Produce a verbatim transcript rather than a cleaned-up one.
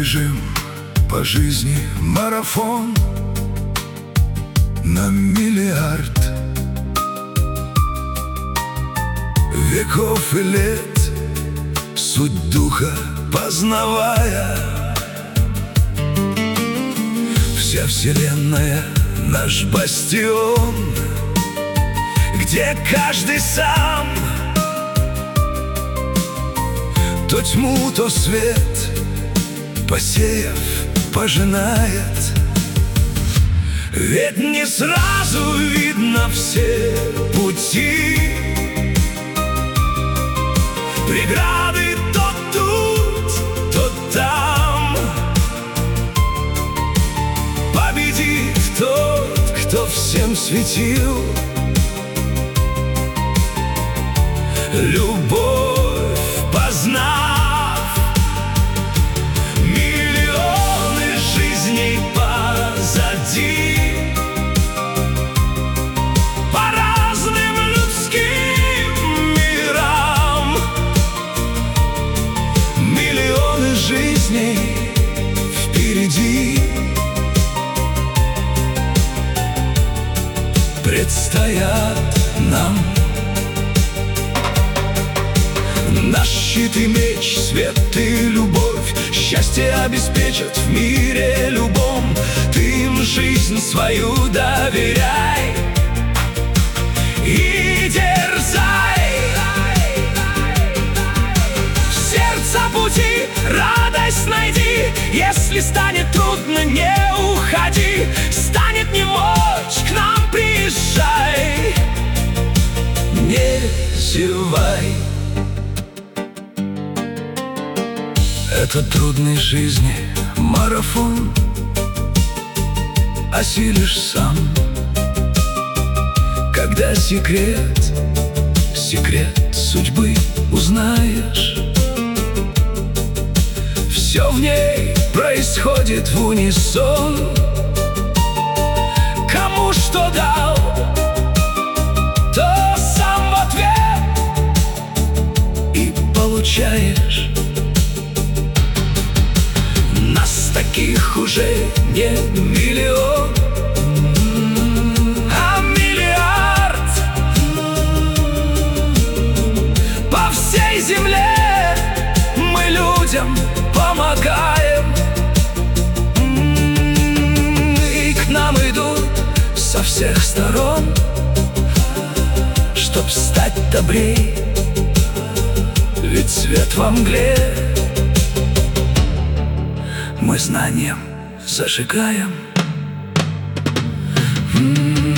бежим по жизни марафон на миллиард веков и лет, суть духа познавая. Вся вселенная — наш бастион, где каждый сам то тьму, то свет, посеяв, пожинает. Ведь не сразу видно все пути, преграды то тут, то там. Победит тот, кто всем светил. Любовь познав, миллионы жизней позади, по разным людским мирам. Миллионы жизней впереди предстоят нам. Наш щит и меч, свет и любовь счастье обеспечат в мире любом. Ты им жизнь свою доверяй и дерзай. В сердце пути радость найди. Если станет трудно, не уходи. Станет немочь, к нам приезжай. Не зевай. Это трудной жизни марафон, осилишь сам, когда секрет, секрет судьбы узнаешь. Все в ней происходит в унисон. Кому что дал, то сам в ответ и получаешь. Таких уже не миллион, а миллиард. По всей земле мы людям помогаем, и к нам идут со всех сторон, чтоб стать добрей. Ведь свет во мгле мы знанием зажигаем.